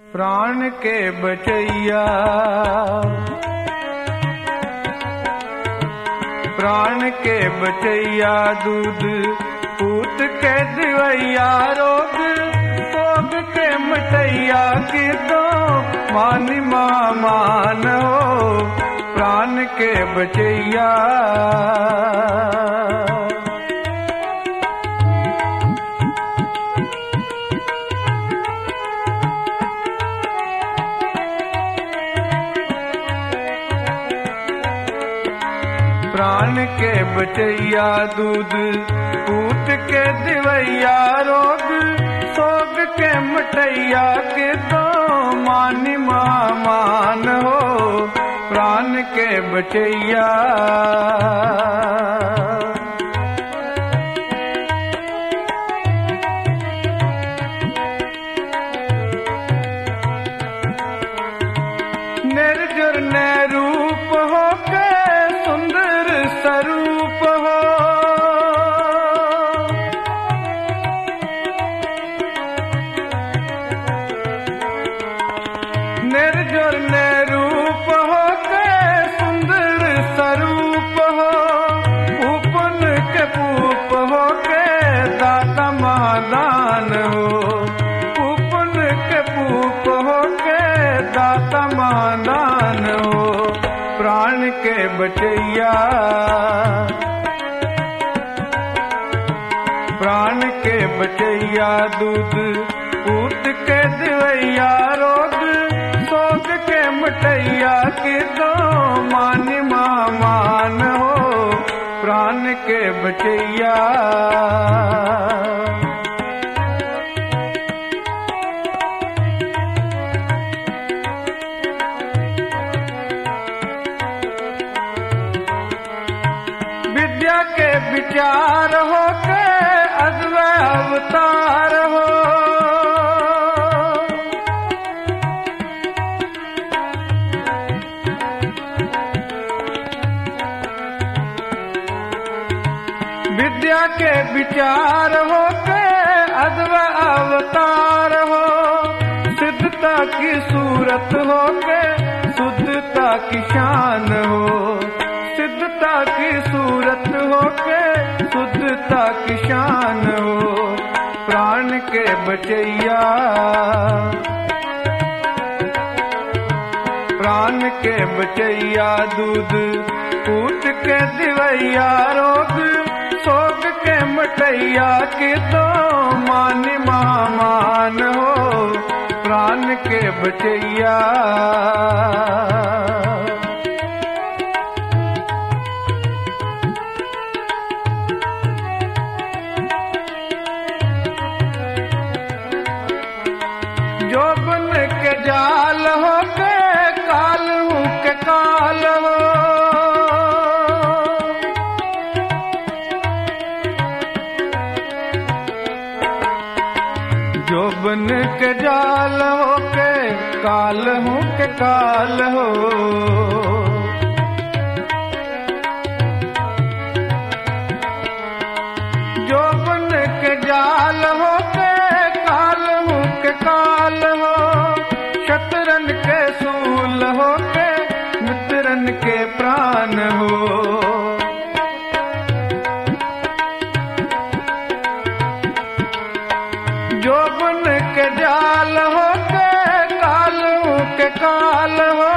प्राण के बचैया, प्राण के बचैया, दूध पूत के दिवैया, रोग सोग के मटैया, की तो मानी मान हो, प्राण के बचैया। प्राण के बचैया, दूध पूत के दिवैया, रोग सोग के मटैया, के तो मानी मान हो, प्राण के बचैया। निर्जर ने रूप हो के सुंदर स्वरूप हो, निर्जर ने रूप हो के सुंदर स्वरूप हो, उपन के पूप हो के दाता महादान हो, उपन के पूप हो के दाता महादान हो, प्राण के बचैया। प्राण के बचैया, दूध पूत के दिवैया, रोग सोग के मटैया, के तो मानी मान हो, प्राण के बचैया। विद्या के विचार हो के अद्वै अवतार हो, विद्या के विचार हो के अद्वै अवतार हो, सिद्धता की सूरत हो के शुद्धता की शान हो, सिद्धता की सूरत हो के शुद्धता की शान हो, प्राण के बचैया। प्राण के बचैया, दूध पूत के दिवैया, रोग सोग के मटैया, के तो मानी मान हो, प्राण के बचैया। जो बन के जाल हो के काल हूँ के काल हो, जो बन के जाल हो के काल हूँ के काल हो, जो बन के जाल हो के काल हूँ के काल हो, शतरन के सूल हो के मित्रन के प्राण हो, जो बन के जाल हो के काल हूँ के काल हो,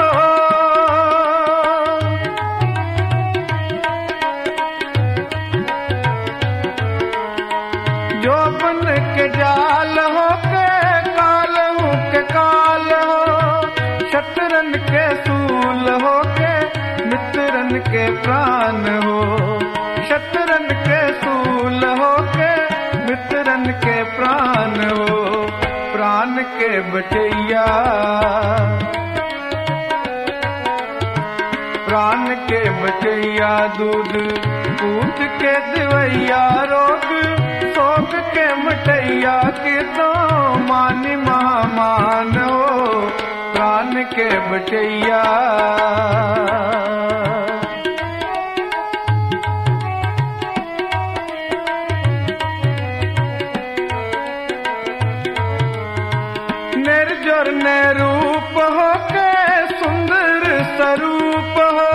जो बन के जाल हो के काल हूँ के काल हो, शतरन के सूल हो के मित्रन के प्राण हो, शतरन के सूल हो के मित्रन के प्राण हो, प्राण के बचैया। प्राण के बचैया, दूध पूत के दिवैया, रोग सोग के मटैया, के तो मानी मान हो, प्राण के बचैया। निर्जर निरूप हो के सुंदर स्वरूप हो,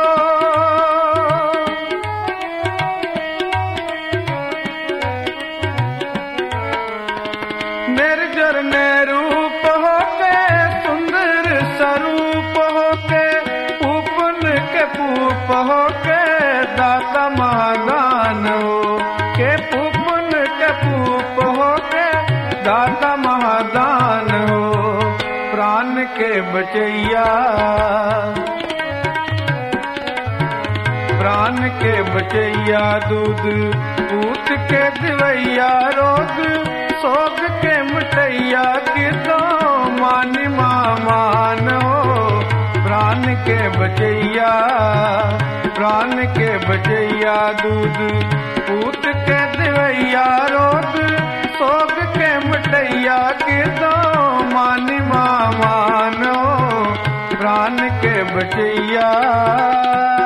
निर्जर निरूप हो के सुंदर स्वरूप हो के पूपन के पूप हो के दाता महादान हो के पूपन के पूप हो के दाता महादान हो। प्राण के बचैया, प्राण के बचैया दूध पूत के दिवैया रोग सोग के मिटैया की तो मानी मान हो। प्राण के बचैया, प्राण के बचैया दूध पूत के दिवैया रोग सोग के मिटैया की तो मानी मान हो। प्राण के बचैया।